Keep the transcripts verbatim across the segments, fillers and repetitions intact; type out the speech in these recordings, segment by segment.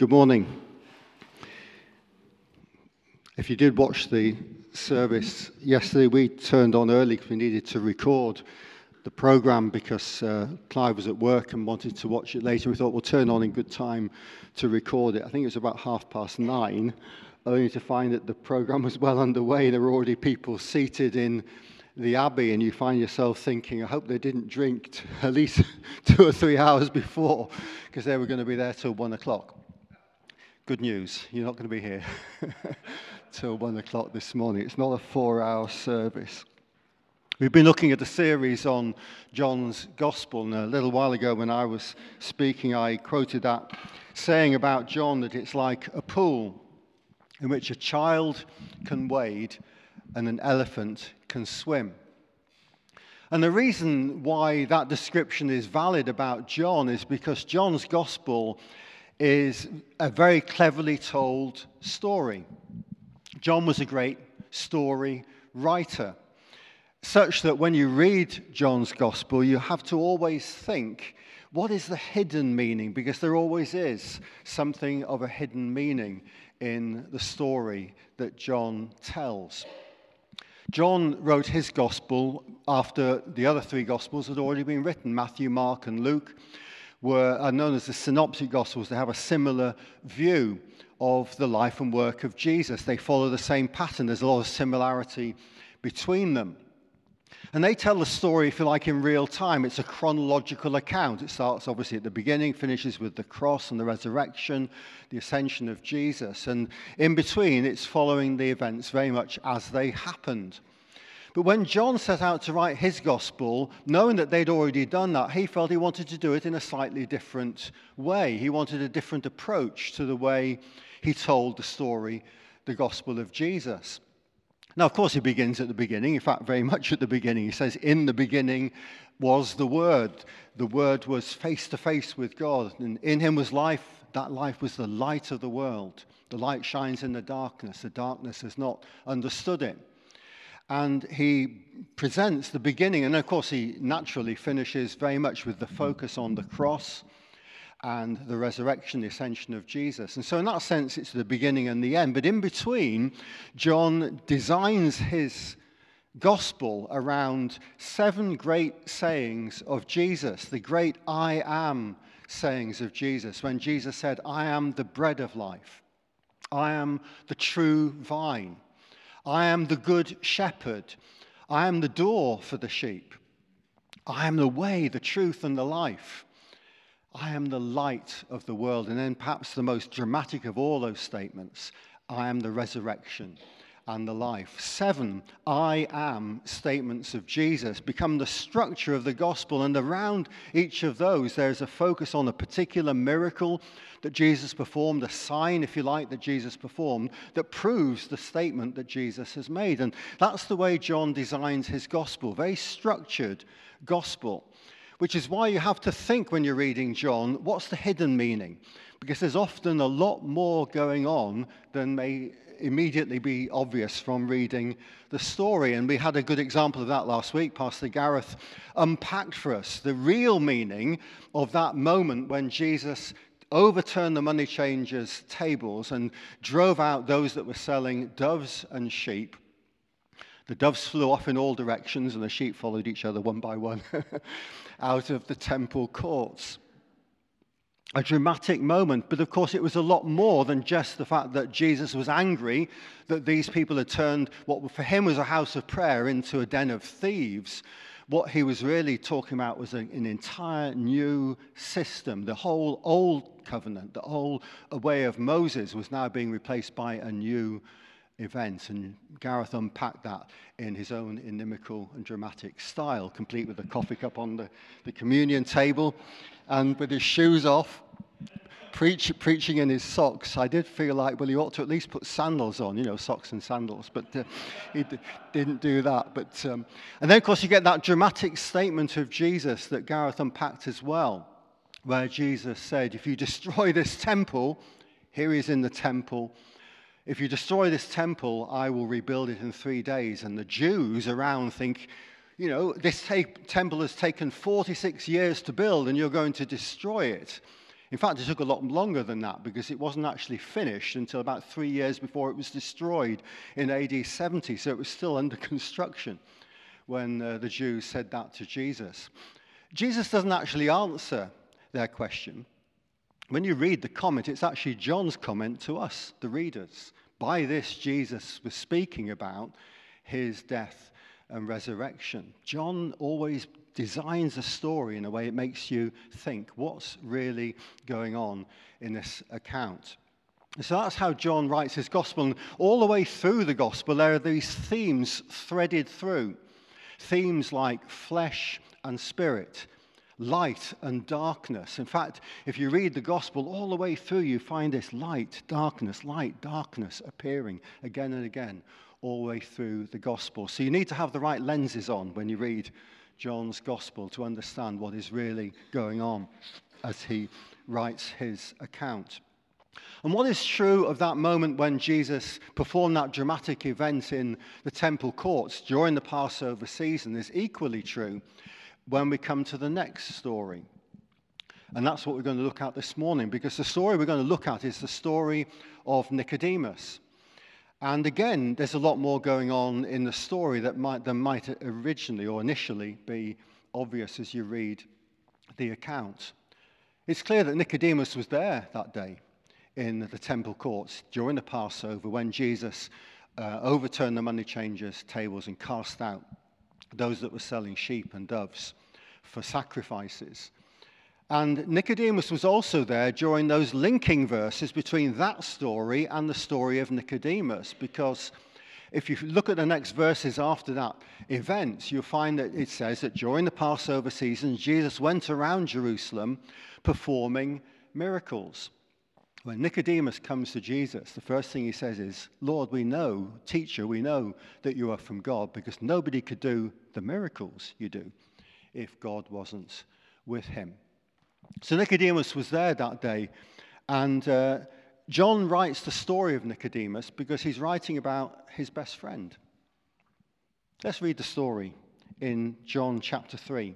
Good morning. If you did watch the service yesterday, we turned on early because we needed to record the programme because uh, Clive was at work and wanted to watch it later. We thought we'll turn on in good time to record it. I think it was about half past nine, only to find that the programme was well underway. There were already people seated in the Abbey, and you find yourself thinking, I hope they didn't drink t- at least two or three hours before, because they were going to be there till one o'clock. Good news, you're not going to be here till one o'clock this morning. It's not a four-hour service. We've been looking at a series on John's Gospel, and a little while ago when I was speaking, I quoted that saying about John that it's like a pool in which a child can wade and an elephant can swim. And the reason why that description is valid about John is because John's Gospel is a very cleverly told story. John was a great story writer, such that when you read John's Gospel, you have to always think, what is the hidden meaning? Because there always is something of a hidden meaning in the story that John tells. John wrote his Gospel after the other three Gospels had already been written. Matthew, Mark, and Luke were are known as the Synoptic Gospels. They have a similar view of the life and work of Jesus. They follow the same pattern. There's a lot of similarity between them. And they tell the story, if you like, in real time. It's a chronological account. It starts obviously at the beginning, finishes with the cross and the resurrection, the ascension of Jesus. And in between, it's following the events very much as they happened. But when John set out to write his gospel, knowing that they'd already done that, he felt he wanted to do it in a slightly different way. He wanted a different approach to the way he told the story, the gospel of Jesus. Now, of course, he begins at the beginning. In fact, very much at the beginning. He says, in the beginning was the Word. The Word was face to face with God. And in him was life. That life was the light of the world. The light shines in the darkness. The darkness has not understood it. And he presents the beginning, and of course he naturally finishes very much with the focus on the cross and the resurrection, the ascension of Jesus. And so in that sense, it's the beginning and the end. But in between, John designs his gospel around seven great sayings of Jesus, the great I am sayings of Jesus, when Jesus said, I am the bread of life. I am the true vine. I am the good shepherd. I am the door for the sheep. I am the way, the truth, and the life. I am the light of the world. And then perhaps the most dramatic of all those statements, I am the resurrection and the life. Seven I am statements of Jesus become the structure of the gospel. And around each of those, there's a focus on a particular miracle that Jesus performed, a sign, if you like, that Jesus performed, that proves the statement that Jesus has made. And that's the way John designs his gospel, very structured gospel, which is why you have to think when you're reading John, what's the hidden meaning? Because there's often a lot more going on than may immediately be obvious from reading the story. And we had a good example of that last week. Pastor Gareth unpacked for us the real meaning of that moment when Jesus overturned the money changers' tables and drove out those that were selling doves and sheep. The doves flew off in all directions and the sheep followed each other one by one out of the temple courts. A dramatic moment, but of course it was a lot more than just the fact that Jesus was angry that these people had turned what for him was a house of prayer into a den of thieves. What he was really talking about was an entire new system. The whole old covenant, the whole way of Moses was now being replaced by a new event. And Gareth unpacked that in his own inimical and dramatic style, complete with the coffee cup on the, the communion table and with his shoes off, preach, preaching in his socks. I did feel like, well, he ought to at least put sandals on, you know, socks and sandals, but uh, he d- didn't do that. But um, and then, of course, you get that dramatic statement of Jesus that Gareth unpacked as well, where Jesus said, if you destroy this temple, here he is in the temple, if you destroy this temple, I will rebuild it in three days. And the Jews around think, you know, this ta- temple has taken forty-six years to build and you're going to destroy it In fact, it took a lot longer than that because it wasn't actually finished until about three years before it was destroyed in A D seventy. So it was still under construction when uh, the Jews said that to Jesus. Jesus doesn't actually answer their question. When you read the comment, it's actually John's comment to us, the readers. By this, Jesus was speaking about his death and resurrection. John always designs a story in a way it makes you think, what's really going on in this account? So that's how John writes his gospel. And all the way through the gospel, there are these themes threaded through. Themes like flesh and spirit, light and darkness. In fact, if you read the gospel all the way through, you find this light, darkness, light, darkness appearing again and again all the way through the gospel. So you need to have the right lenses on when you read John's gospel to understand what is really going on as he writes his account. And what is true of that moment when Jesus performed that dramatic event in the temple courts during the Passover season is equally true when we come to the next story. And that's what we're going to look at this morning, because the story we're going to look at is the story of Nicodemus. And again, there's a lot more going on in the story that might, than might originally or initially be obvious as you read the account. It's clear that Nicodemus was there that day in the temple courts during the Passover when Jesus uh, overturned the money changers' tables and cast out those that were selling sheep and doves for sacrifices. And Nicodemus was also there during those linking verses between that story and the story of Nicodemus, because if you look at the next verses after that event, you'll find that it says that during the Passover season, Jesus went around Jerusalem performing miracles. When Nicodemus comes to Jesus, the first thing he says is, Lord, we know, teacher, we know that you are from God, because nobody could do the miracles you do if God wasn't with him. So Nicodemus was there that day, and uh, John writes the story of Nicodemus because he's writing about his best friend. Let's read the story in John chapter three.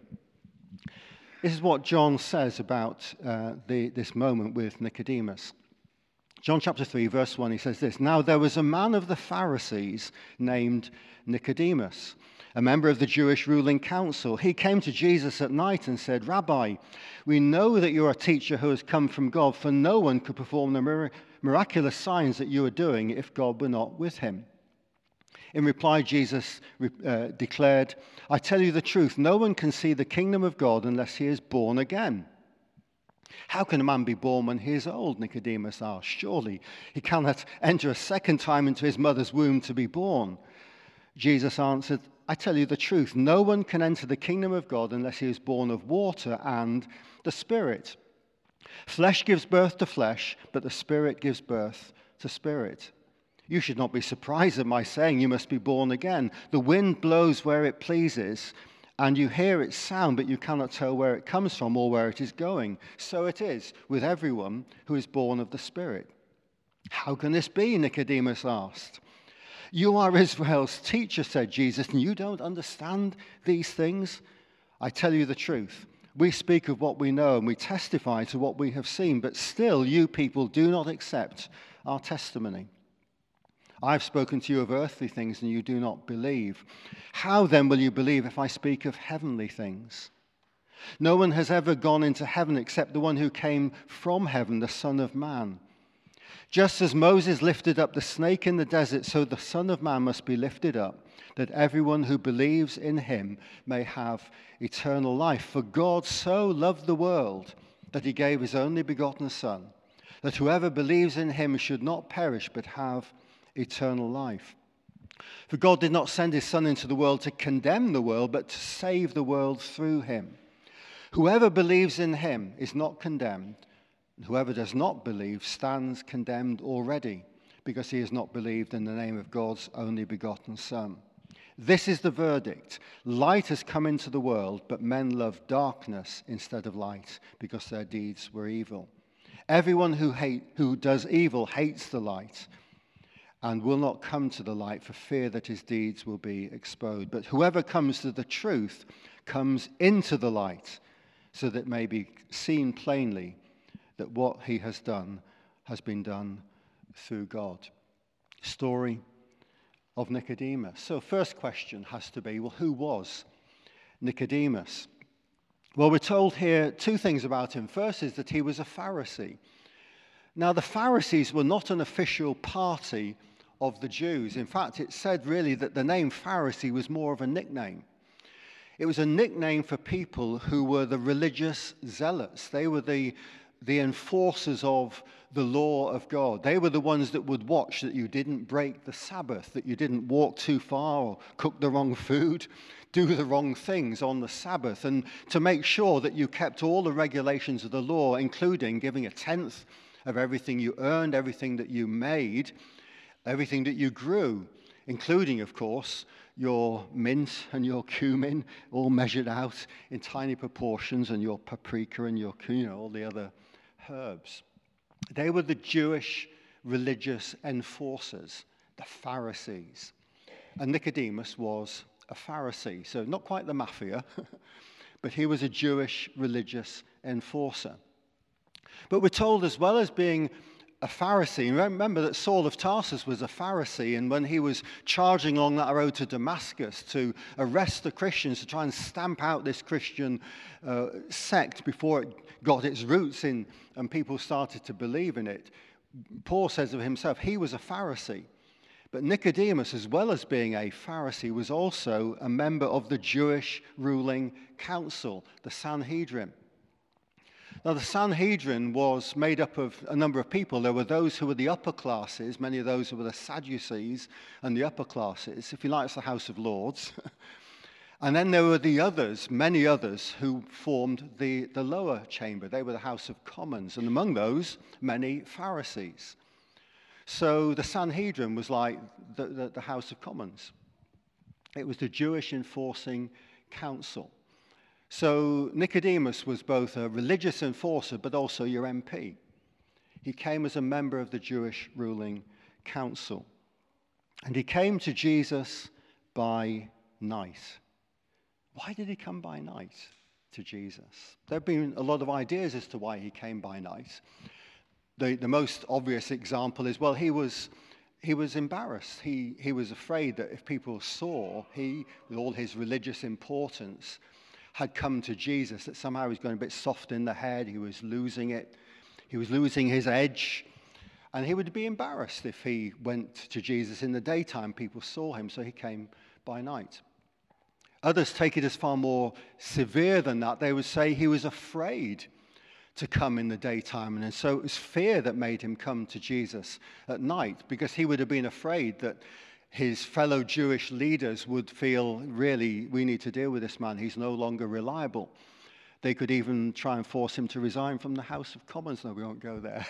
This is what John says about uh, the, this moment with Nicodemus. John chapter three, verse one, he says this, Now there was a man of the Pharisees named Nicodemus, a member of the Jewish ruling council. He came to Jesus at night and said, Rabbi, we know that you are a teacher who has come from God, for no one could perform the mir- miraculous signs that you are doing if God were not with him. In reply, Jesus uh, declared, I tell you the truth, no one can see the kingdom of God unless he is born again. How can a man be born when he is old? Nicodemus asked. Surely he cannot enter a second time into his mother's womb to be born. Jesus answered, I tell you the truth, no one can enter the kingdom of God unless he is born of water and the Spirit. Flesh gives birth to flesh, but the Spirit gives birth to spirit. You should not be surprised at my saying you must be born again. The wind blows where it pleases, and you hear its sound, but you cannot tell where it comes from or where it is going. So it is with everyone who is born of the Spirit. How can this be? Nicodemus asked. You are Israel's teacher, said Jesus, and you don't understand these things? I tell you the truth. We speak of what we know and we testify to what we have seen, but still you people do not accept our testimony. I've spoken to you of earthly things and you do not believe. How then will you believe if I speak of heavenly things? No one has ever gone into heaven except the one who came from heaven, the Son of Man. Just as Moses lifted up the snake in the desert, so the Son of Man must be lifted up, that everyone who believes in him may have eternal life. For God so loved the world that he gave his only begotten Son, that whoever believes in him should not perish but have eternal life. For God did not send his Son into the world to condemn the world, but to save the world through him. Whoever believes in him is not condemned. Whoever does not believe stands condemned already, because he has not believed in the name of God's only begotten Son. This is the verdict. Light has come into the world, but men love darkness instead of light, because their deeds were evil. Everyone who hate, who does evil hates the light, and will not come to the light for fear that his deeds will be exposed. But whoever comes to the truth comes into the light, so that it may be seen plainly that what he has done has been done through God. Story of Nicodemus. So first question has to be, well, who was Nicodemus? Well, we're told here two things about him. First is that he was a Pharisee. Now, the Pharisees were not an official party of the Jews. In fact, it said really that the name Pharisee was more of a nickname. It was a nickname for people who were the religious zealots. They were the, the enforcers of the law of God. They were the ones that would watch that you didn't break the Sabbath, that you didn't walk too far or cook the wrong food, do the wrong things on the Sabbath, and to make sure that you kept all the regulations of the law, including giving a tenth of everything you earned, everything that you made, everything that you grew, including, of course, your mint and your cumin, all measured out in tiny proportions, and your paprika and your, you know, all the other herbs. They were the Jewish religious enforcers, the Pharisees. And Nicodemus was a Pharisee, so not quite the mafia, but he was a Jewish religious enforcer. But we're told, as well as being a Pharisee, remember that Saul of Tarsus was a Pharisee, and when he was charging along that road to Damascus to arrest the Christians, to try and stamp out this Christian uh, sect before it got its roots in and people started to believe in it, Paul says of himself, he was a Pharisee. But Nicodemus, as well as being a Pharisee, was also a member of the Jewish ruling council, the Sanhedrin. Now, the Sanhedrin was made up of a number of people. There were those who were the upper classes, many of those who were the Sadducees and the upper classes, if you like, it's the House of Lords. And then there were the others, many others, who formed the, the lower chamber. They were the House of Commons, and among those, many Pharisees. So the Sanhedrin was like the, the, the House of Commons. It was the Jewish enforcing council. So Nicodemus was both a religious enforcer, but also your M P. He came as a member of the Jewish ruling council. And he came to Jesus by night. Why did he come by night to Jesus? There have been a lot of ideas as to why he came by night. The, the most obvious example is, well, he was, he was embarrassed. He, he was afraid that if people saw he, with all his religious importance, had come to Jesus, that somehow he was going a bit soft in the head, he was losing it, he was losing his edge, and he would be embarrassed if he went to Jesus in the daytime, people saw him, so he came by night. Others take it as far more severe than that. They would say he was afraid to come in the daytime, and so it was fear that made him come to Jesus at night, because he would have been afraid that his fellow Jewish leaders would feel, really, we need to deal with this man. He's no longer reliable. They could even try and force him to resign from the House of Commons. No, we won't go there.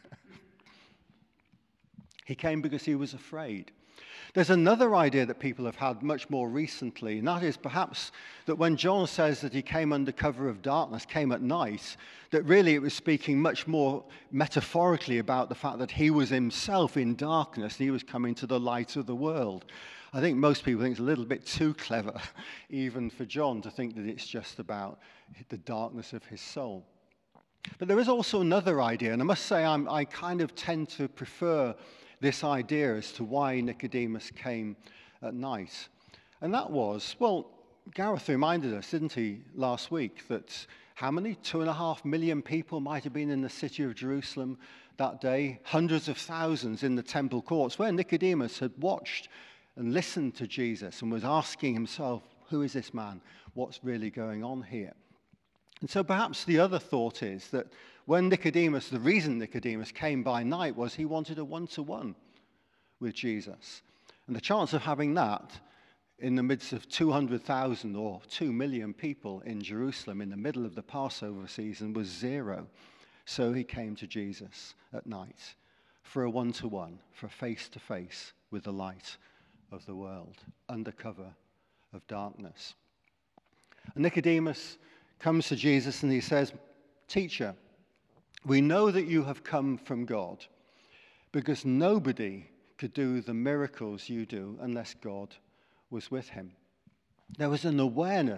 He came because he was afraid. There's another idea that people have had much more recently, and that is perhaps that when John says that he came under cover of darkness, came at night, that really it was speaking much more metaphorically about the fact that he was himself in darkness and he was coming to the light of the world. I think most people think it's a little bit too clever, even for John, to think that it's just about the darkness of his soul. But there is also another idea, and I must say I'm, I kind of tend to prefer this idea as to why Nicodemus came at night. And that was, well, Gareth reminded us, didn't he, last week, that how many? Two and a half million people might have been in the city of Jerusalem that day, hundreds of thousands in the temple courts, where Nicodemus had watched and listened to Jesus and was asking himself, who is this man? What's really going on here? And so perhaps the other thought is that when Nicodemus, the reason Nicodemus came by night was he wanted a one-to-one with Jesus. And the chance of having that in the midst of two hundred thousand or two million people in Jerusalem in the middle of the Passover season was zero. So he came to Jesus at night for a one-to-one, for a face-to-face with the light of the world, under cover of darkness. And Nicodemus comes to Jesus and he says, "Teacher, we know that you have come from God, because nobody could do the miracles you do unless God was with him." There was an awareness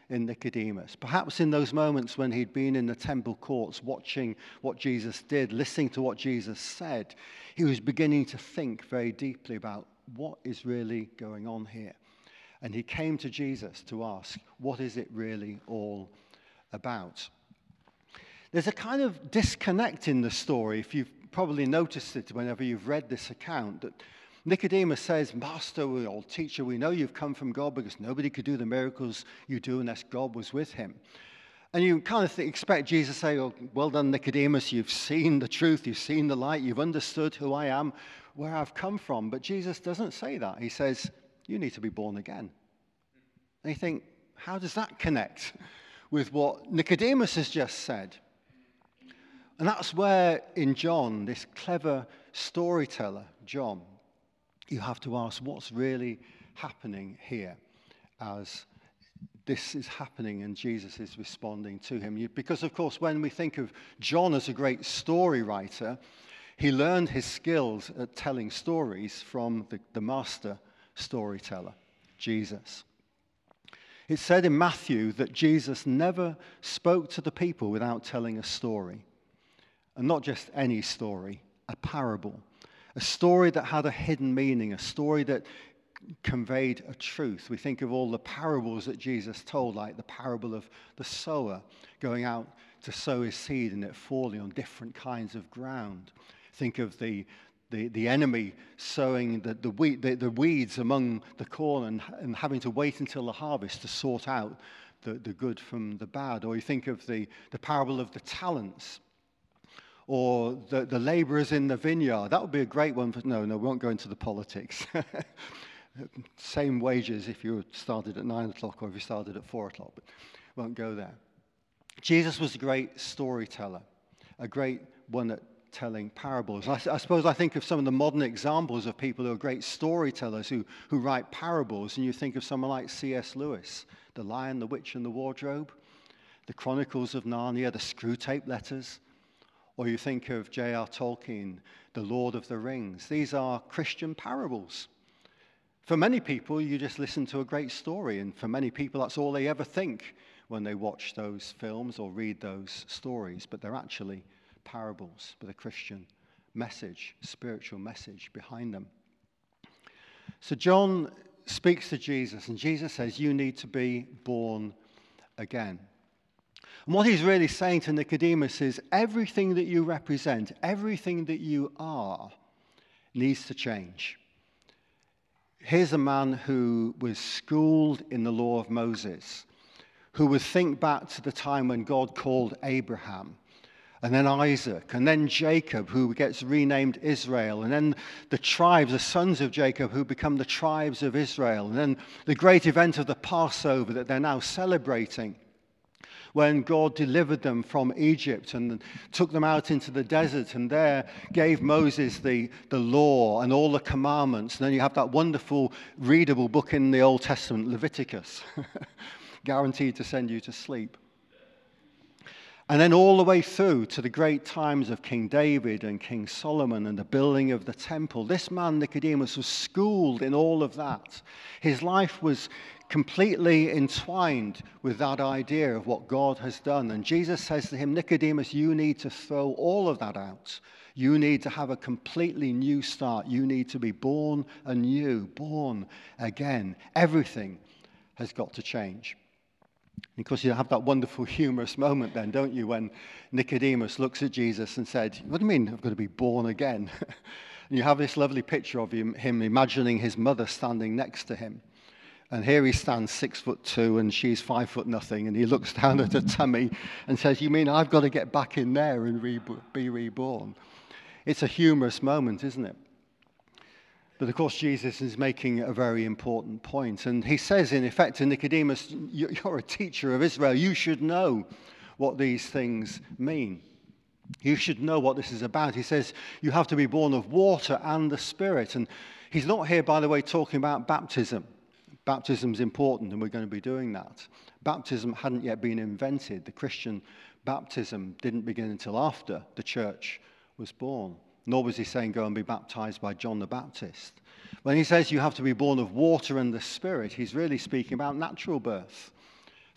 in Nicodemus. Perhaps in those moments when he'd been in the temple courts watching what Jesus did, listening to what Jesus said, he was beginning to think very deeply about what is really going on here. And he came to Jesus to ask, what is it really all about? There's a kind of disconnect in the story, if you've probably noticed it whenever you've read this account, that Nicodemus says, Master or teacher, we know you've come from God because nobody could do the miracles you do unless God was with him. And you kind of think, expect Jesus to say, oh, well done, Nicodemus, you've seen the truth, you've seen the light, you've understood who I am, where I've come from. But Jesus doesn't say that. He says, you need to be born again. And you think, how does that connect with what Nicodemus has just said? And that's where, in John, this clever storyteller, John, you have to ask what's really happening here as this is happening and Jesus is responding to him. You, because, of course, when we think of John as a great story writer, he learned his skills at telling stories from the, the master storyteller, Jesus. It's said in Matthew that Jesus never spoke to the people without telling a story. And not just any story, a parable. A story that had a hidden meaning, a story that conveyed a truth. We think of all the parables that Jesus told, like the parable of the sower going out to sow his seed and it falling on different kinds of ground. Think of the the, the enemy sowing the, the, weed, the, the weeds among the corn and, and having to wait until the harvest to sort out the, the good from the bad. Or you think of the, the parable of the talents. Or the, the laborers in the vineyard. That would be a great one. For, no, no, we won't go into the politics. Same wages if you started at nine o'clock or if you started at four o'clock, but won't go there. Jesus was a great storyteller, a great one at telling parables. I, I suppose I think of some of the modern examples of people who are great storytellers who, who write parables, and you think of someone like C S Lewis, The Lion, the Witch, and the Wardrobe, The Chronicles of Narnia, the Screwtape Letters. Or you think of J R Tolkien, The Lord of the Rings. These are Christian parables. For many people, you just listen to a great story, and for many people, that's all they ever think when they watch those films or read those stories. But they're actually parables with a Christian message, spiritual message behind them. So John speaks to Jesus, and Jesus says, you need to be born again. And what he's really saying to Nicodemus is everything that you represent, everything that you are, needs to change. Here's a man who was schooled in the law of Moses, who would think back to the time when God called Abraham, and then Isaac, and then Jacob, who gets renamed Israel, and then the tribes, the sons of Jacob, who become the tribes of Israel, and then the great event of the Passover that they're now celebrating, when God delivered them from Egypt and took them out into the desert and there gave Moses the, the law and all the commandments. And then you have that wonderful readable book in the Old Testament, Leviticus, guaranteed to send you to sleep. And then all the way through to the great times of King David and King Solomon and the building of the temple. This man, Nicodemus, was schooled in all of that. His life was completely entwined with that idea of what God has done. And Jesus says to him, Nicodemus, you need to throw all of that out. You need to have a completely new start. You need to be born anew, born again. Everything has got to change. Because you have that wonderful humorous moment then, don't you, when Nicodemus looks at Jesus and said, what do you mean I've got to be born again? And you have this lovely picture of him, him imagining his mother standing next to him. And here he stands six foot two and she's five foot nothing. And he looks down at her tummy and says, you mean I've got to get back in there and re- be reborn? It's a humorous moment, isn't it? But of course, Jesus is making a very important point. And he says, in effect, to Nicodemus, you're a teacher of Israel. You should know what these things mean. You should know what this is about. He says, you have to be born of water and the Spirit. And he's not here, by the way, talking about baptism. Baptism's important, and we're going to be doing that. Baptism hadn't yet been invented. The Christian baptism didn't begin until after the church was born. Nor was he saying, go and be baptized by John the Baptist. When he says you have to be born of water and the Spirit, he's really speaking about natural birth.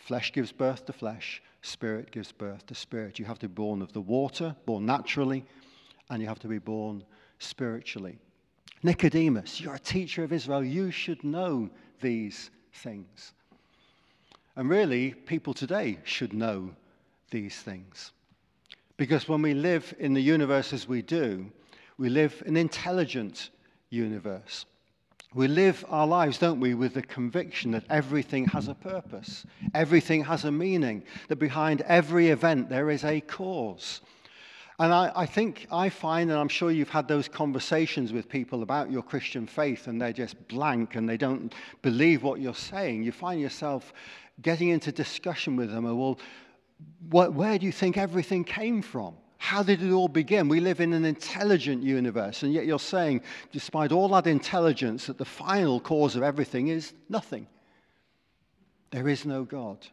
Flesh gives birth to flesh. Spirit gives birth to spirit. You have to be born of the water, born naturally, and you have to be born spiritually. Nicodemus, you're a teacher of Israel. You should know these things. And really, people today should know these things. Because when we live in the universe as we do, we live an intelligent universe. We live our lives, don't we, with the conviction that everything has a purpose. Everything has a meaning. That behind every event there is a cause. And I, I think I find, and I'm sure you've had those conversations with people about your Christian faith, and they're just blank and they don't believe what you're saying. You find yourself getting into discussion with them. Well, what, where do you think everything came from? How did it all begin? We live in an intelligent universe, and yet you're saying, despite all that intelligence, that the final cause of everything is nothing. There is no God.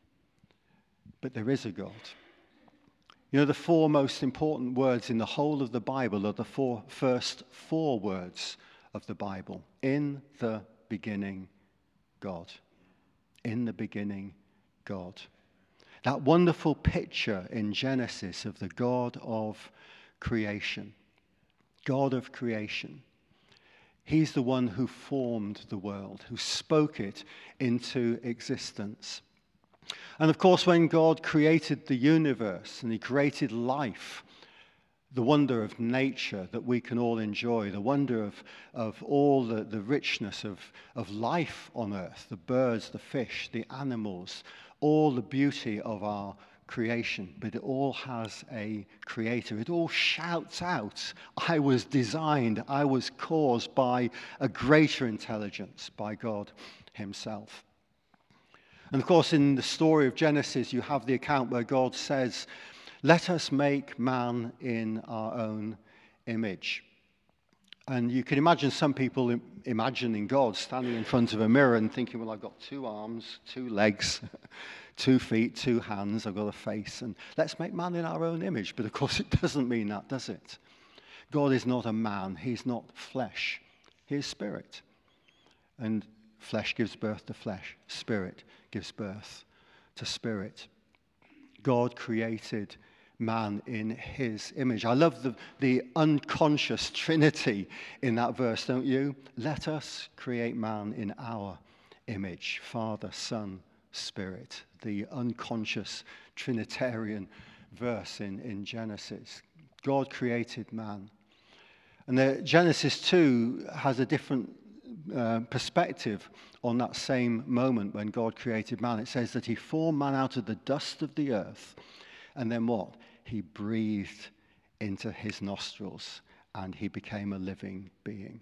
But there is a God. You know, the four most important words in the whole of the Bible are the four first four words of the Bible. In the beginning, God. In the beginning, God. That wonderful picture in Genesis of the God of creation. God of creation. He's the one who formed the world, who spoke it into existence. And of course, when God created the universe and he created life, the wonder of nature that we can all enjoy, the wonder of, of all the, the richness of, of life on earth, the birds, the fish, the animals, all the beauty of our creation, but it all has a creator. It all shouts out, I was designed, I was caused by a greater intelligence, by God himself. And of course, in the story of Genesis, you have the account where God says, let us make man in our own image. And you can imagine some people imagining God standing in front of a mirror and thinking, well, I've got two arms, two legs, two feet, two hands, I've got a face, and let's make man in our own image. But of course, it doesn't mean that, does it? God is not a man. He's not flesh. He is spirit. And flesh gives birth to flesh. Spirit gives birth to spirit. God created man in his image. I love the, the unconscious trinity in that verse, don't you? Let us create man in our image. Father, Son, Spirit. The unconscious Trinitarian verse in, in Genesis. God created man. And the Genesis two has a different uh, perspective on that same moment when God created man. It says that he formed man out of the dust of the earth. And then what? He breathed into his nostrils and he became a living being.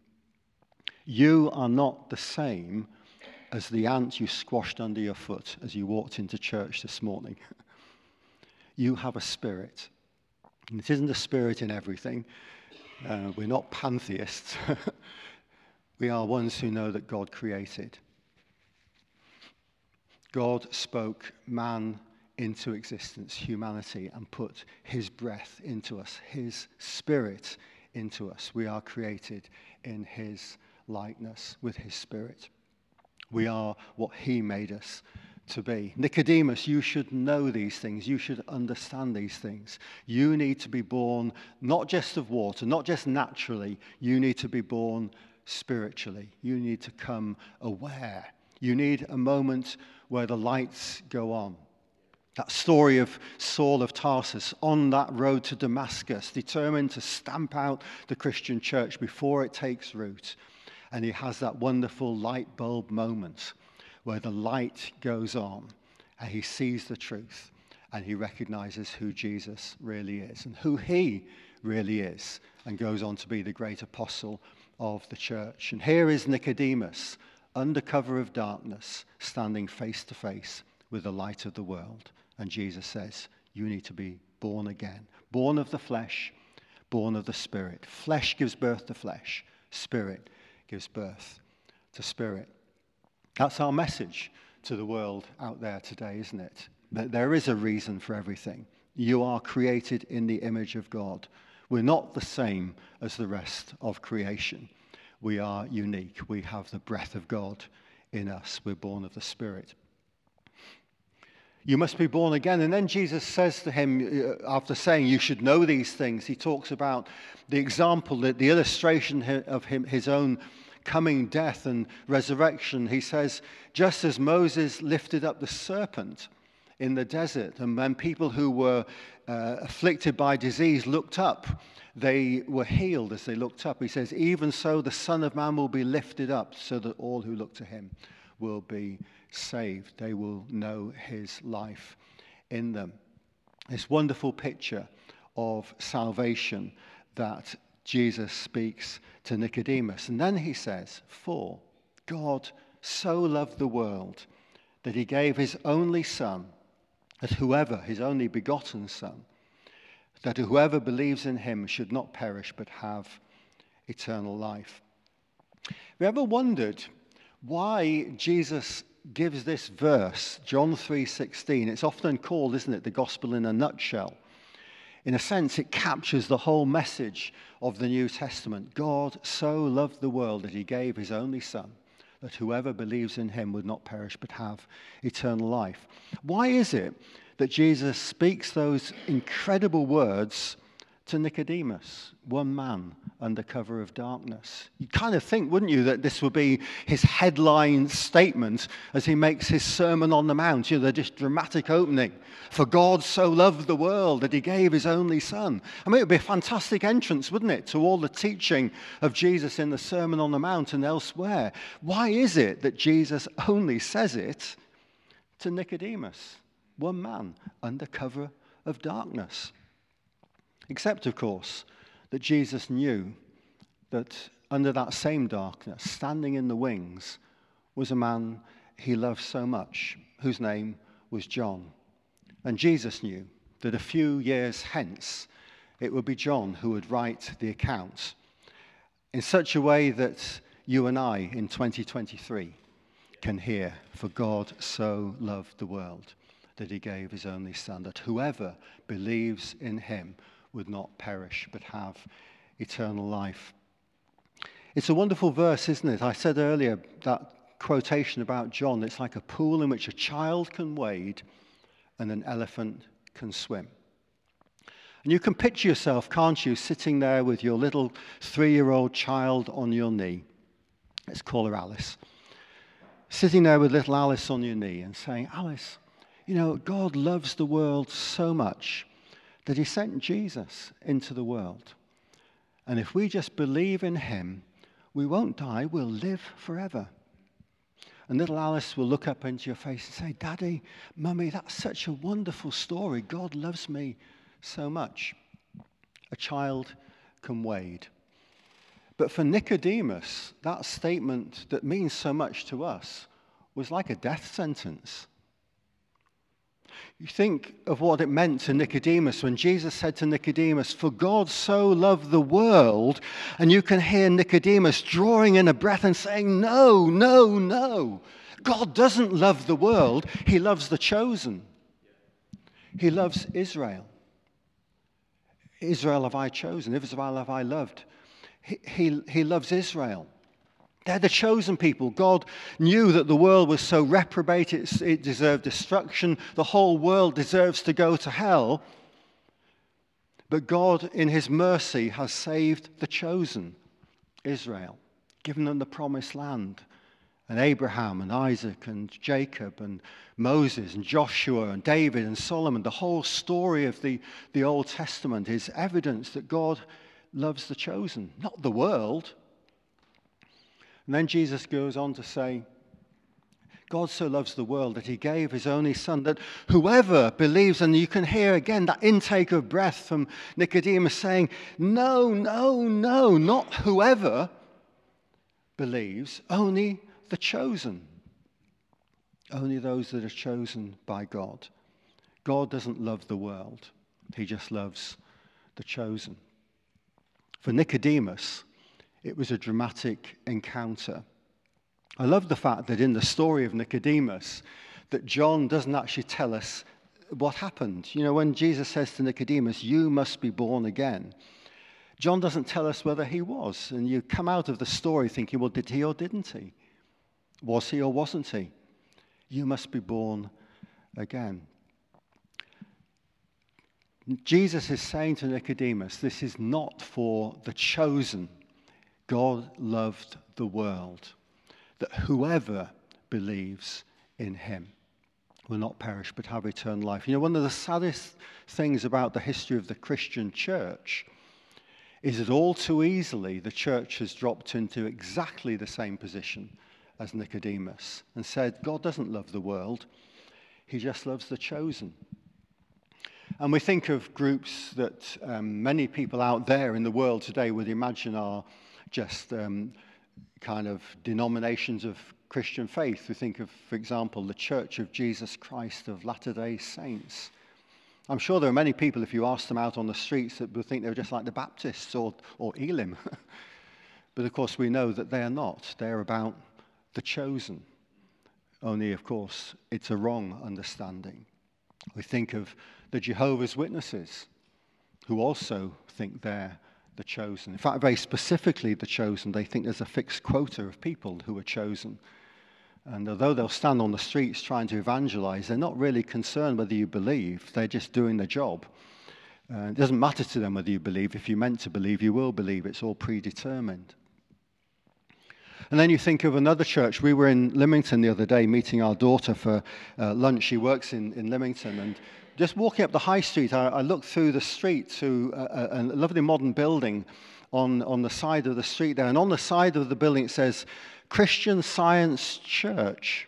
You are not the same as the ant you squashed under your foot as you walked into church this morning. You have a spirit. And it isn't a spirit in everything. Uh, we're not pantheists. We are ones who know that God created. God spoke man into existence, humanity, and put his breath into us, his spirit into us. We are created in his likeness with his spirit. We are what he made us to be. Nicodemus, you should know these things. You should understand these things. You need to be born not just of water, not just naturally. You need to be born spiritually. You need to come aware. You need a moment where the lights go on. That story of Saul of Tarsus on that road to Damascus, determined to stamp out the Christian church before it takes root. And he has that wonderful light bulb moment where the light goes on and he sees the truth and he recognizes who Jesus really is and who he really is, and goes on to be the great apostle of the church. And here is Nicodemus, under cover of darkness, standing face to face with the light of the world. And Jesus says, you need to be born again. Born of the flesh, born of the spirit. Flesh gives birth to flesh. Spirit gives birth to spirit. That's our message to the world out there today, isn't it? That there is a reason for everything. You are created in the image of God. We're not the same as the rest of creation. We are unique. We have the breath of God in us. We're born of the Spirit. You must be born again. And then Jesus says to him, after saying you should know these things, he talks about the example, the, the illustration of him, his own coming death and resurrection. He says, just as Moses lifted up the serpent in the desert, and when people who were uh, afflicted by disease looked up, they were healed as they looked up. He says, even so the Son of Man will be lifted up so that all who look to him will be saved. They will know his life in them. This wonderful picture of salvation that Jesus speaks to Nicodemus. And then he says, for God so loved the world that he gave his only Son, that whoever, his only begotten Son, that whoever believes in him should not perish but have eternal life. Have you ever wondered why Jesus gives this verse, John three sixteen? It's often called, isn't it, the gospel in a nutshell. In a sense, it captures the whole message of the New Testament. God so loved the world that he gave his only Son, that whoever believes in him would not perish but have eternal life. Why is it that Jesus speaks those incredible words to Nicodemus, one man under cover of darkness? You kind of think, wouldn't you, that this would be his headline statement as he makes his Sermon on the Mount, you know, this dramatic opening. For God so loved the world that he gave his only Son. I mean, it would be a fantastic entrance, wouldn't it, to all the teaching of Jesus in the Sermon on the Mount and elsewhere. Why is it that Jesus only says it to Nicodemus, one man under cover of darkness? Except, of course, that Jesus knew that under that same darkness, standing in the wings, was a man he loved so much, whose name was John. And Jesus knew that a few years hence, it would be John who would write the account in such a way that you and I in twenty twenty-three can hear, for God so loved the world that he gave his only Son, that whoever believes in him would not perish but have eternal life. It's a wonderful verse, isn't it? I said earlier that quotation about John, it's like a pool in which a child can wade and an elephant can swim. And you can picture yourself, can't you, sitting there with your little three-year-old child on your knee. Let's call her Alice. Sitting there with little Alice on your knee and saying, Alice, you know, God loves the world so much that he sent Jesus into the world. And if we just believe in him, we won't die, we'll live forever. And little Alice will look up into your face and say, Daddy, Mummy, that's such a wonderful story. God loves me so much. A child can wade. But for Nicodemus, that statement that means so much to us was like a death sentence. You think of what it meant to Nicodemus when Jesus said to Nicodemus, for God so loved the world, and you can hear Nicodemus drawing in a breath and saying, no, no, no. God doesn't love the world. He loves the chosen. He loves Israel. Israel have I chosen. Israel have I loved. He, he, he loves Israel. They're the chosen people. God knew that the world was so reprobate, it, it deserved destruction. The whole world deserves to go to hell. But God, in his mercy, has saved the chosen, Israel, given them the promised land. And Abraham and Isaac and Jacob and Moses and Joshua and David and Solomon. The whole story of the, the Old Testament is evidence that God loves the chosen, not the world. And then Jesus goes on to say, God so loves the world that he gave his only Son, that whoever believes, and you can hear again that intake of breath from Nicodemus saying, no, no, no, not whoever believes, only the chosen. Only those that are chosen by God. God doesn't love the world. He just loves the chosen. For Nicodemus, it was a dramatic encounter. I love the fact that in the story of Nicodemus, that John doesn't actually tell us what happened. You know, when Jesus says to Nicodemus, you must be born again, John doesn't tell us whether he was. And you come out of the story thinking, well, did he or didn't he? Was he or wasn't he? You must be born again. Jesus is saying to Nicodemus, this is not for the chosen. God loved the world, that whoever believes in him will not perish but have eternal life. You know, one of the saddest things about the history of the Christian church is that all too easily the church has dropped into exactly the same position as Nicodemus and said, God doesn't love the world, he just loves the chosen. And we think of groups that um, many people out there in the world today would imagine are just um, kind of denominations of Christian faith. We think of, for example, the Church of Jesus Christ of Latter-day Saints. I'm sure there are many people, if you ask them out on the streets, that would think they were just like the Baptists or, or Elim. But of course we know that they are not. They're about the chosen. Only, of course, it's a wrong understanding. We think of the Jehovah's Witnesses, who also think they're the chosen. In fact, very specifically the chosen. They think there's a fixed quota of people who are chosen. And although they'll stand on the streets trying to evangelize, they're not really concerned whether you believe. They're just doing their job. Uh, it doesn't matter to them whether you believe. If you're meant to believe, you will believe. It's all predetermined. And then you think of another church. We were in Lymington the other day meeting our daughter for uh, lunch. She works in, in Lymington. And just walking up the high street, I, I looked through the street to a, a lovely modern building on, on the side of the street there. And on the side of the building it says, Christian Science Church.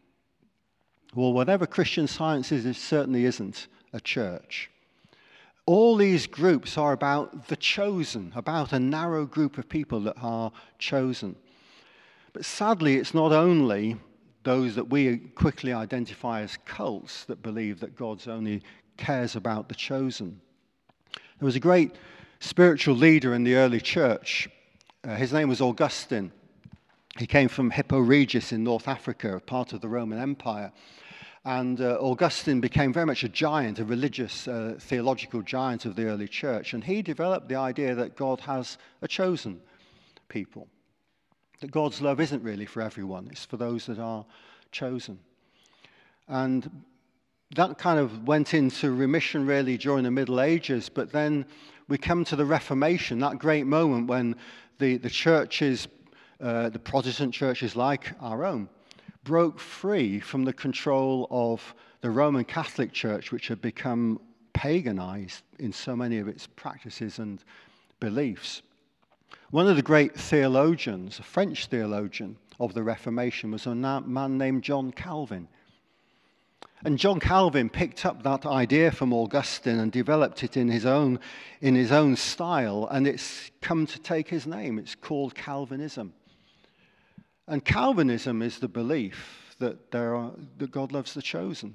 Well, whatever Christian Science is, it certainly isn't a church. All these groups are about the chosen, about a narrow group of people that are chosen. But sadly, it's not only those that we quickly identify as cults that believe that God only cares about the chosen. There was a great spiritual leader in the early church. Uh, his name was Augustine. He came from Hippo Regius in North Africa, a part of the Roman Empire. And uh, Augustine became very much a giant, a religious, uh, theological giant of the early church. And he developed the idea that God has a chosen people. That God's love isn't really for everyone. It's for those that are chosen. And that kind of went into remission really during the Middle Ages. But then we come to the Reformation, that great moment when the, the churches, uh, the Protestant churches like our own, broke free from the control of the Roman Catholic Church, which had become paganized in so many of its practices and beliefs. One of the great theologians, a French theologian of the Reformation, was a man named John Calvin. And John Calvin picked up that idea from Augustine and developed it in his own, in his own style, and it's come to take his name. It's called Calvinism. And Calvinism is the belief that, there are, that God loves the chosen.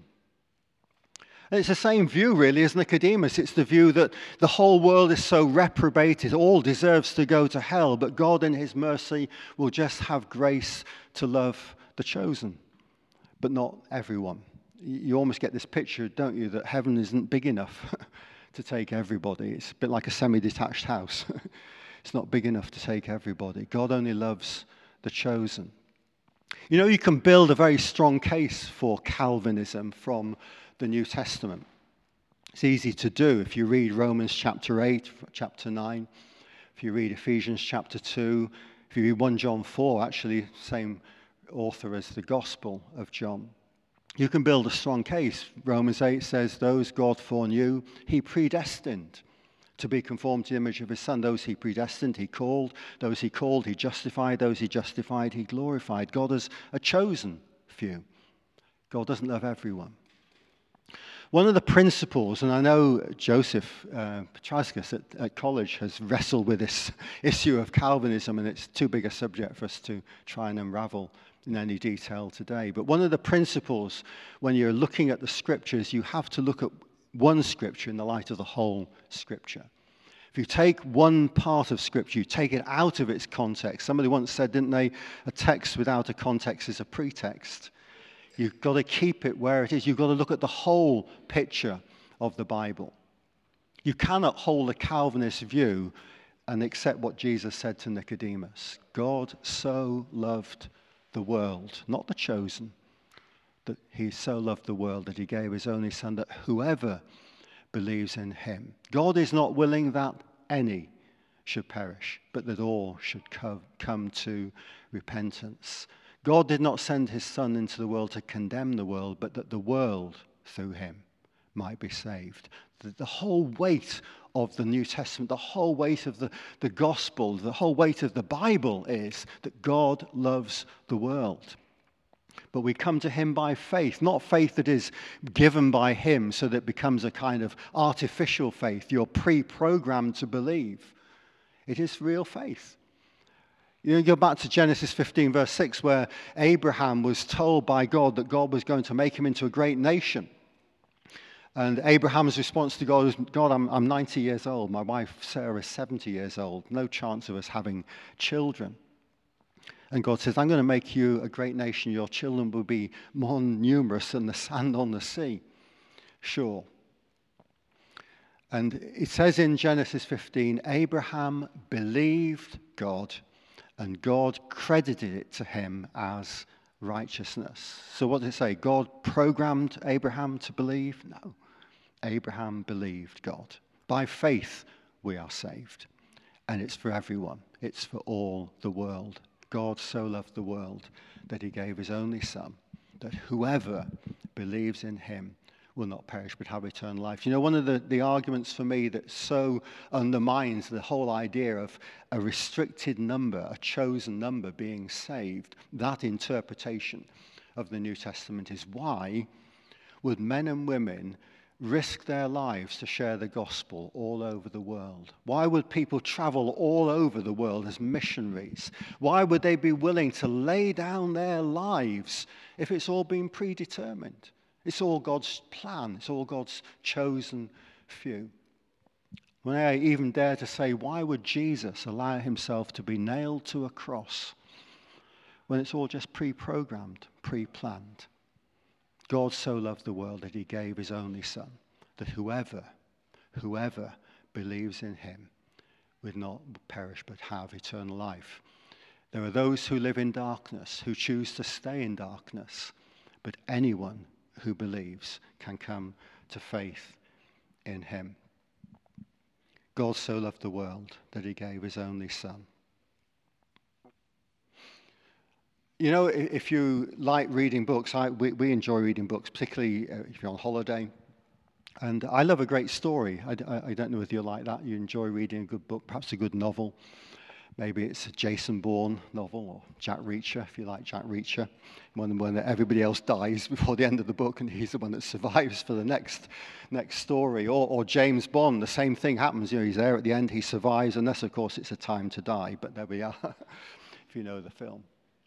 And it's the same view, really, as Nicodemus. It's the view that the whole world is so reprobated, all deserves to go to hell, but God in his mercy will just have grace to love the chosen, but not everyone. You almost get this picture, don't you, that heaven isn't big enough to take everybody. It's a bit like a semi-detached house. It's not big enough to take everybody. God only loves the chosen. You know, you can build a very strong case for Calvinism from the New Testament. It's easy to do if you read Romans chapter eight, chapter nine, if you read Ephesians chapter two, if you read First John four, actually same author as the Gospel of John. You can build a strong case. Romans eight says, those God foreknew, he predestined to be conformed to the image of his Son. Those he predestined, he called. Those he called, he justified. Those he justified, he glorified. God has a chosen few. God doesn't love everyone. One of the principles, and I know Joseph uh, Petraskas at, at college has wrestled with this issue of Calvinism, and it's too big a subject for us to try and unravel in any detail today. But one of the principles when you're looking at the scriptures, you have to look at one scripture in the light of the whole scripture. If you take one part of scripture, you take it out of its context. Somebody once said, didn't they, a text without a context is a pretext. You've got to keep it where it is. You've got to look at the whole picture of the Bible. You cannot hold a Calvinist view and accept what Jesus said to Nicodemus. God so loved the world, not the chosen, that he so loved the world that he gave his only Son, that whoever believes in him. God is not willing that any should perish, but that all should co- come to repentance. God did not send his Son into the world to condemn the world, but that the world, through him, might be saved. The, the whole weight of the New Testament, the whole weight of the, the gospel, the whole weight of the Bible is that God loves the world. But we come to him by faith, not faith that is given by him so that it becomes a kind of artificial faith. You're pre-programmed to believe. It is real faith. You know, go back to Genesis fifteen, verse six, where Abraham was told by God that God was going to make him into a great nation. And Abraham's response to God was, God, I'm, I'm ninety years old. My wife Sarah is seventy years old. No chance of us having children. And God says, I'm going to make you a great nation. Your children will be more numerous than the sand on the sea. Sure. And it says in Genesis fifteen, Abraham believed God, and God credited it to him as righteousness. So what does it say? God programmed Abraham to believe? No. Abraham believed God. By faith, we are saved. And it's for everyone. It's for all the world. God so loved the world that he gave his only Son, that whoever believes in him will not perish but have eternal life. You know, one of the, the arguments for me that so undermines the whole idea of a restricted number, a chosen number being saved, that interpretation of the New Testament is why would men and women risk their lives to share the gospel all over the world? Why would people travel all over the world as missionaries? Why would they be willing to lay down their lives if it's all been predetermined? It's all God's plan. It's all God's chosen few. When I even dare to say, why would Jesus allow himself to be nailed to a cross when it's all just pre-programmed, pre-planned? God so loved the world that he gave his only Son, that whoever, whoever believes in him would not perish but have eternal life. There are those who live in darkness, who choose to stay in darkness, but anyone who believes can come to faith in him. God so loved the world that he gave his only Son. You know, if you like reading books, I, we, we enjoy reading books, particularly if you're on holiday. And I love a great story. I, I, I don't know if you're like that. You enjoy reading a good book, perhaps a good novel. Maybe it's a Jason Bourne novel or Jack Reacher, if you like Jack Reacher. One when everybody else dies before the end of the book and he's the one that survives for the next next story. Or, or James Bond, the same thing happens. You know, he's there at the end, he survives, unless, of course, it's A Time to Die. But there we are, if you know the film.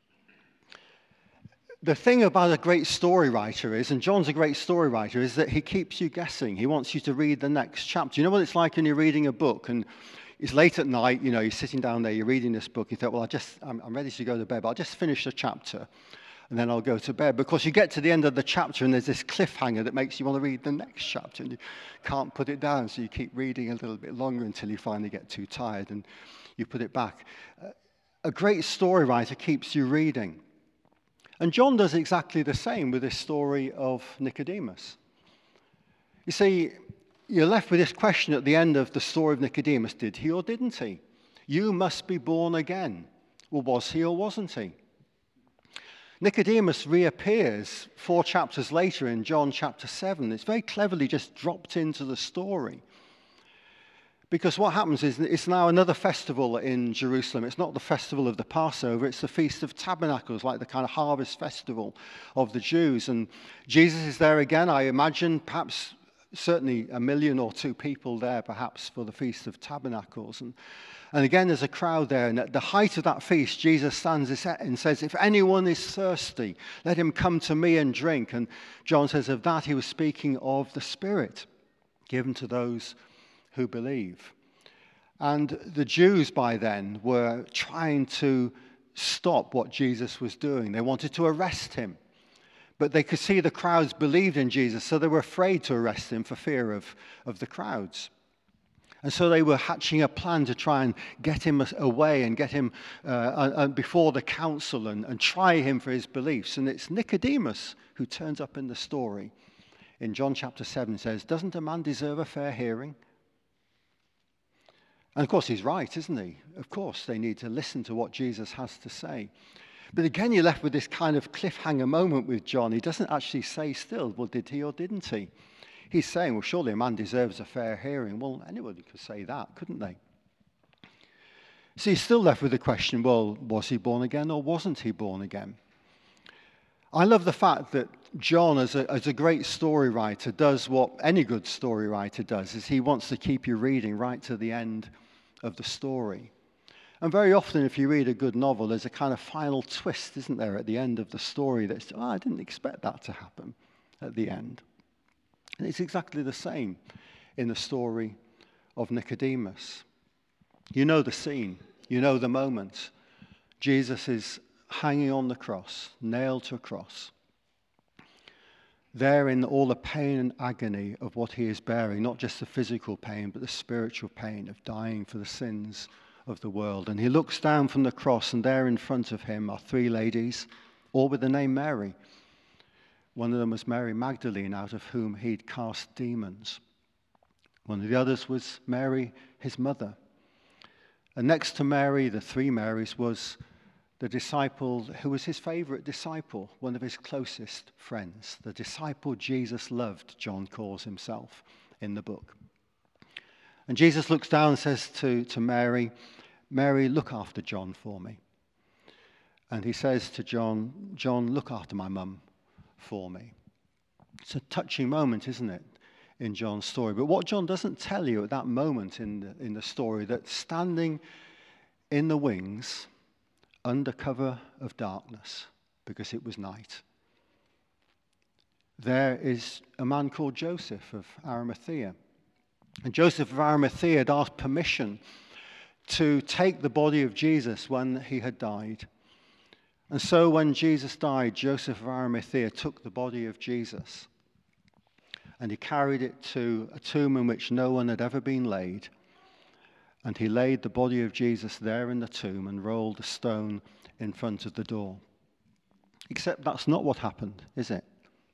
The thing about a great story writer is, and John's a great story writer, is that he keeps you guessing. He wants you to read the next chapter. You know what it's like when you're reading a book and it's late at night, you know, you're sitting down there, you're reading this book, you thought, well, I just, I'm, I'm ready to go to bed, but I'll just finish the chapter and then I'll go to bed. Because you get to the end of the chapter and there's this cliffhanger that makes you want to read the next chapter and you can't put it down, so you keep reading a little bit longer until you finally get too tired and you put it back. A great story writer keeps you reading. And John does exactly the same with this story of Nicodemus. You see, you're left with this question at the end of the story of Nicodemus. Did he or didn't he? You must be born again. Well, was he or wasn't he? Nicodemus reappears four chapters later in John chapter seven. It's very cleverly just dropped into the story. Because what happens is it's now another festival in Jerusalem. It's not the festival of the Passover, it's the Feast of Tabernacles, like the kind of harvest festival of the Jews. And Jesus is there again, I imagine, perhaps certainly a million or two people there, perhaps, for the Feast of Tabernacles. And, and again, there's a crowd there. And at the height of that feast, Jesus stands and says, if anyone is thirsty, let him come to me and drink. And John says of that, he was speaking of the Spirit given to those who believe. And the Jews by then were trying to stop what Jesus was doing. They wanted to arrest him. But they could see the crowds believed in Jesus, so they were afraid to arrest him for fear of, of the crowds. And so they were hatching a plan to try and get him away and get him uh, before the council and, and try him for his beliefs. And it's Nicodemus who turns up in the story in John chapter seven says, doesn't a man deserve a fair hearing? And of course he's right, isn't he? Of course they need to listen to what Jesus has to say. But again, you're left with this kind of cliffhanger moment with John. He doesn't actually say still, well, did he or didn't he? He's saying, well, surely a man deserves a fair hearing. Well, anybody could say that, couldn't they? So he's still left with the question, well, was he born again or wasn't he born again? I love the fact that John, as a, as a great story writer, does what any good story writer does, is he wants to keep you reading right to the end of the story. And very often, if you read a good novel, there's a kind of final twist, isn't there, at the end of the story that's, oh, I didn't expect that to happen at the end. And it's exactly the same in the story of Nicodemus. You know the scene. You know the moment. Jesus is hanging on the cross, nailed to a cross. There in all the pain and agony of what he is bearing, not just the physical pain, but the spiritual pain of dying for the sins of the world. And he looks down from the cross, and there in front of him are three ladies, all with the name Mary. One of them was Mary Magdalene, out of whom he'd cast demons. One of the others was Mary, his mother. And next to Mary, the three Marys, was the disciple who was his favorite disciple, one of his closest friends, the disciple Jesus loved, John calls himself in the book. And Jesus looks down and says to, to Mary, Mary, look after John for me. And he says to John, John, look after my mum for me. It's a touching moment, isn't it, in John's story? But what John doesn't tell you at that moment in the, in the story, that standing in the wings, under cover of darkness, because it was night, there is a man called Joseph of Arimathea. And Joseph of Arimathea had asked permission to take the body of Jesus when he had died. And so when Jesus died, Joseph of Arimathea took the body of Jesus and he carried it to a tomb in which no one had ever been laid. And he laid the body of Jesus there in the tomb and rolled a stone in front of the door. Except that's not what happened, is it?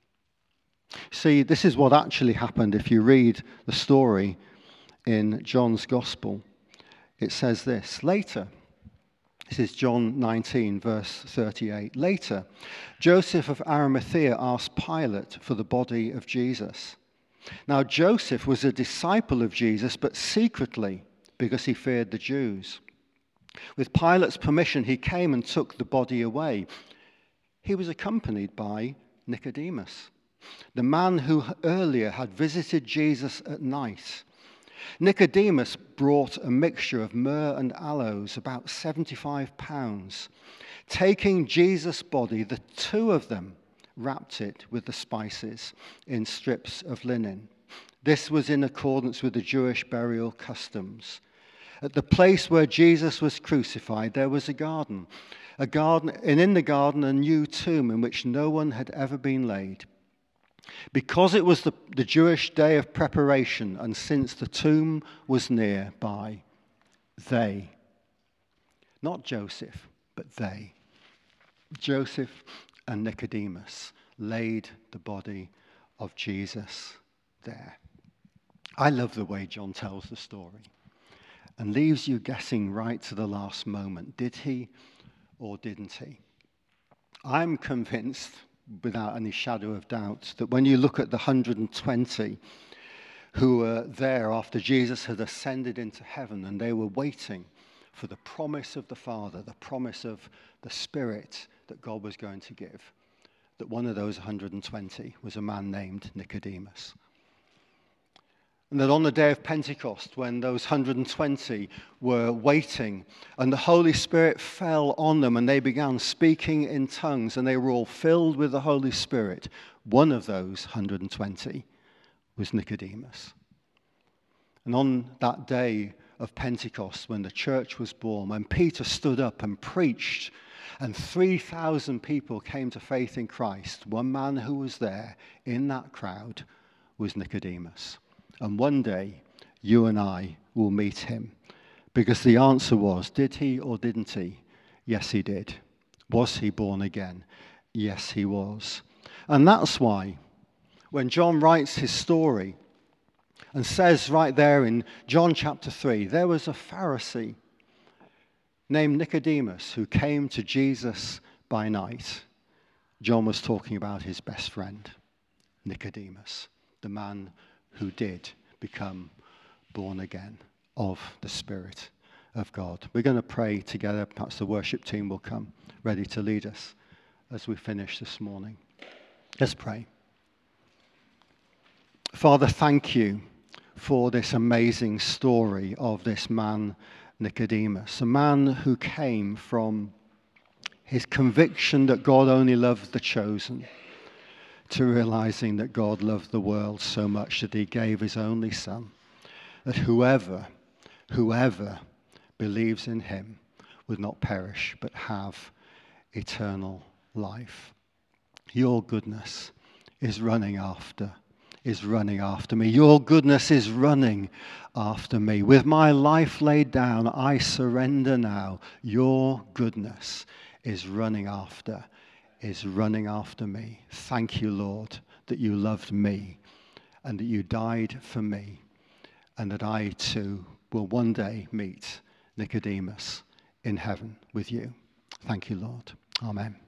See, this is what actually happened if you read the story in John's Gospel. It says this, later, this is John nineteen, verse thirty-eight. Later, Joseph of Arimathea asked Pilate for the body of Jesus. Now, Joseph was a disciple of Jesus, but secretly, because he feared the Jews. With Pilate's permission, he came and took the body away. He was accompanied by Nicodemus, the man who earlier had visited Jesus at night. Nicodemus brought a mixture of myrrh and aloes, about seventy-five pounds. Taking Jesus' body, the two of them wrapped it with the spices in strips of linen. This was in accordance with the Jewish burial customs. At the place where Jesus was crucified, there was a garden, a garden, and in the garden a new tomb in which no one had ever been laid. Because it was the, the Jewish day of preparation, and since the tomb was nearby, they, not Joseph, but they, Joseph and Nicodemus, laid the body of Jesus there. I love the way John tells the story and leaves you guessing right to the last moment. Did he or didn't he? I'm convinced, without any shadow of doubt, that when you look at the one hundred twenty who were there after Jesus had ascended into heaven and they were waiting for the promise of the Father, the promise of the Spirit that God was going to give, that one of those one hundred twenty was a man named Nicodemus. And that on the day of Pentecost, when those one hundred twenty were waiting, and the Holy Spirit fell on them, and they began speaking in tongues, and they were all filled with the Holy Spirit, one of those one hundred twenty was Nicodemus. And on that day of Pentecost, when the church was born, when Peter stood up and preached, and three thousand people came to faith in Christ, one man who was there in that crowd was Nicodemus. And one day, you and I will meet him. Because the answer was, did he or didn't he? Yes, he did. Was he born again? Yes, he was. And that's why, when John writes his story and says right there in John chapter three, there was a Pharisee named Nicodemus who came to Jesus by night. John was talking about his best friend, Nicodemus, the man who did become born again of the Spirit of God. We're going to pray together. Perhaps the worship team will come ready to lead us as we finish this morning. Let's pray. Father, thank you for this amazing story of this man, Nicodemus, a man who came from his conviction that God only loved the chosen to realizing that God loved the world so much that he gave his only son, that whoever, whoever believes in him would not perish but have eternal life. Your goodness is running after is running after me. Your goodness is running after me. With my life laid down, I surrender now. Your goodness is running after, is running after me. Thank you, Lord, that you loved me and that you died for me, and that I too will one day meet Nicodemus in heaven with you. Thank you, Lord. Amen.